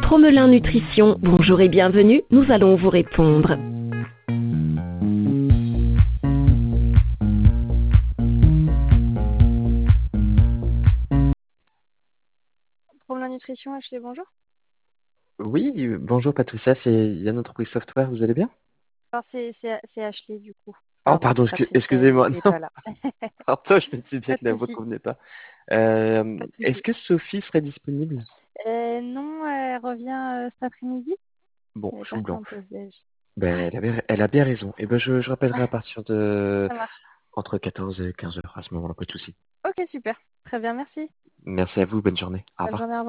Tromelin Nutrition, bonjour et bienvenue, nous allons vous répondre. Tromelin Nutrition, Ashley, bonjour. Oui, bonjour Patricia, c'est Yann Entreprise Software, vous allez bien? Alors, c'est Ashley, du coup. Oh, Pardon, pardon, Patricia, elle excusez-moi, n'est non, pas là. pardon, je me disais bien Pas que de la voix ne souci, convenait pas. pas de Est-ce souci. que Sophie serait disponible? Non, elle revient cet après-midi. Bon, Elle est chou partie blanc. en pause déj. Ben, elle a bien raison. Et ben, je rappellerai à partir de Ça marche. entre 14 et 15 heures à ce moment-là, pas de souci. Ok, super. Très bien, merci. Merci à vous, bonne journée. Au Bonne revoir. journée, au revoir.